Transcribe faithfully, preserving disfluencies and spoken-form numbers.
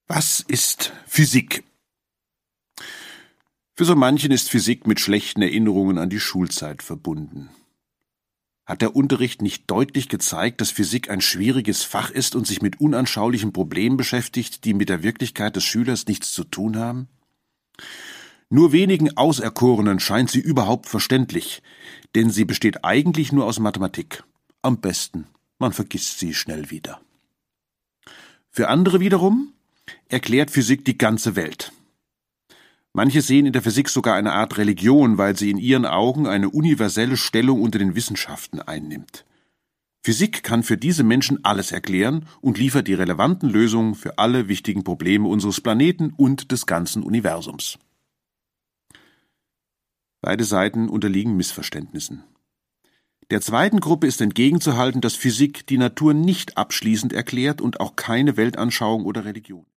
Was ist Physik? Für so manchen ist Physik mit schlechten Erinnerungen an die Schulzeit verbunden. Hat der Unterricht nicht deutlich gezeigt, dass Physik ein schwieriges Fach ist und sich mit unanschaulichen Problemen beschäftigt, die mit der Wirklichkeit des Schülers nichts zu tun haben? Nur wenigen Auserkorenen scheint sie überhaupt verständlich, denn sie besteht eigentlich nur aus Mathematik. Am besten, man vergisst sie schnell wieder. Für andere wiederum erklärt Physik die ganze Welt. Manche sehen in der Physik sogar eine Art Religion, weil sie in ihren Augen eine universelle Stellung unter den Wissenschaften einnimmt. Physik kann für diese Menschen alles erklären und liefert die relevanten Lösungen für alle wichtigen Probleme unseres Planeten und des ganzen Universums. Beide Seiten unterliegen Missverständnissen. Der zweiten Gruppe ist entgegenzuhalten, dass Physik die Natur nicht abschließend erklärt und auch keine Weltanschauung oder Religion.